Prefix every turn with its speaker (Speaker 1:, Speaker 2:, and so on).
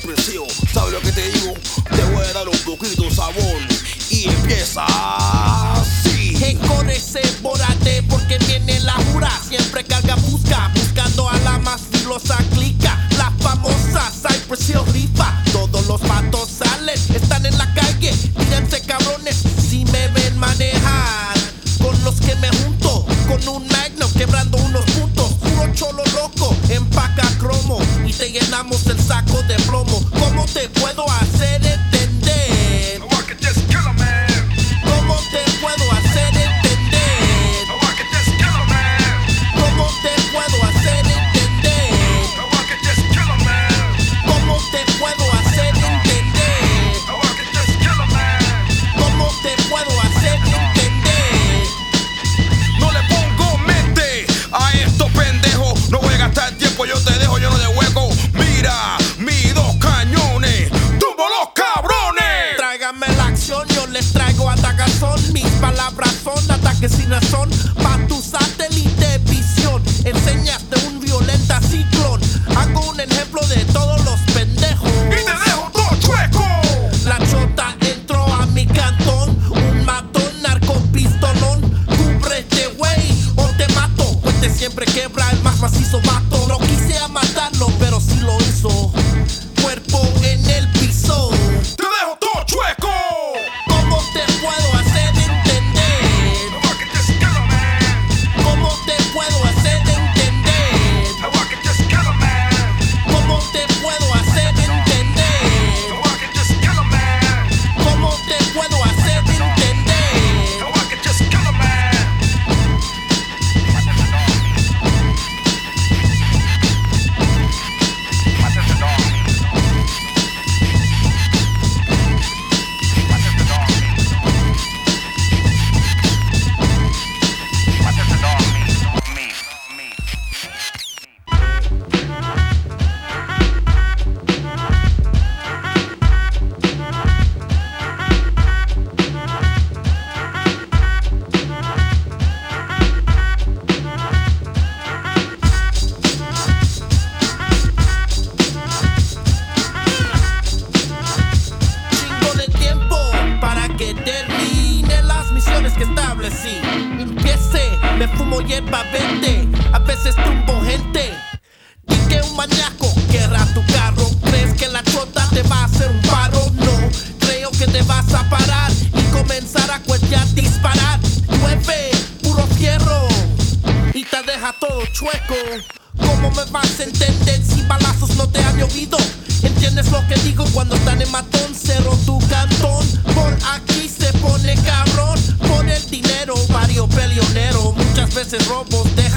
Speaker 1: creció. ¿Sabes lo que te digo? Te voy a dar un poquito de sabor. Y empieza así.
Speaker 2: Ese bórate porque viene la jura. Siempre carga buscando a la más filosa clica. La famosa Cypress Hill rifa. Todos los vatos salen, están en la calle. Mírense cabrones si me ven manejar. Con los que me junto, con un Magnum quebrando unos puntos. Puro cholo loco, empaca cromo y te llenamos el saco de plomo. ¿Cómo te puedo hacer entender? ¿Cómo te puedo hacer entender? ¿Cómo te puedo hacer entender? ¿Cómo te puedo hacer entender? ¿Cómo te puedo hacer entender?
Speaker 1: No le pongo mente a estos pendejos. No voy a gastar tiempo, yo te dejo lleno de hueco. Mira, mis dos cañones, tumbo los cabrones.
Speaker 2: Tráigame la acción, yo les traigo atacazón. Mis palabras son ataques sin razón. Pa' tu satélite visión, enseñaste un violenta ciclón. Hago un ejemplo de todos los pendejos
Speaker 1: Y te dejo todo chueco.
Speaker 2: La chota entró a mi cantón. Un matón, narcopistolón. Cúbrete, güey, o te mato. Cuente siempre quebra el más macizo vato. No quise a matarlo, pero sí lo hizo. Cuerpo en el piso.
Speaker 1: Te dejo todo chueco.
Speaker 2: ¿Cómo te puedo hacer entender? ¿Cómo te puedo hacer entender? ¿Cómo te puedo hacer entender? ¿Cómo te puedo hacer entender? Chingo de tiempo para que termine las misiones que establecí. Empiece, me fumo hierba verde, a veces tumbo gente. Y que un maníaco querrá tu carro. ¿Crees que la chota te va a hacer un paro? No, creo que te vas a parar y comenzar a cuellar, disparar. Llueve, puro fierro y te deja todo chueco. ¿Cómo me vas a entender si balazos no te han llovido? ¿Entiendes lo que digo cuando están en matón? Cerro tu cantón, por aquí se pone cabrón. Por el dinero, vario peleonero, muchas veces robos de